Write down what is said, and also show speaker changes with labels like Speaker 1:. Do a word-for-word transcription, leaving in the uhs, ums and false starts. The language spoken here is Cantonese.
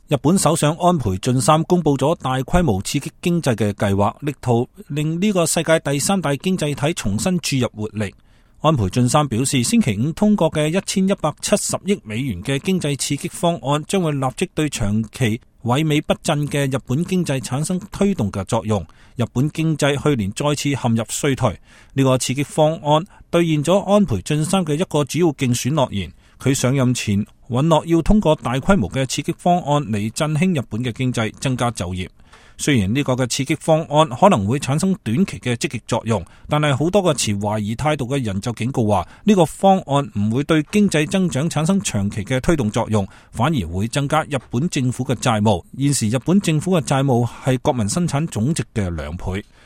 Speaker 1: 日本首相安倍晉三公布咗大規模刺激經濟嘅計劃，力圖令呢個世界第三大經濟體重新注入活力。安倍晉三表示，星期五通過嘅一千一百七十億美元嘅經濟刺激方案，將會立即對長期萎靡不振嘅日本經濟產生推動嘅作用。日本經濟去年再次陷入衰退，呢個刺激方案兌現咗安倍晉三嘅一個主要競選諾言。佢上任前允諾要通過大規模嘅刺激方案嚟振興日本嘅經濟，增加就業。雖然呢個嘅刺激方案可能會產生短期嘅積極作用，但係好多個持懷疑態度嘅人就警告話，呢個方案唔會對經濟增長產生長期嘅推動作用，反而會增加日本政府嘅債務。現時日本政府嘅債務係國民生產總值嘅兩倍。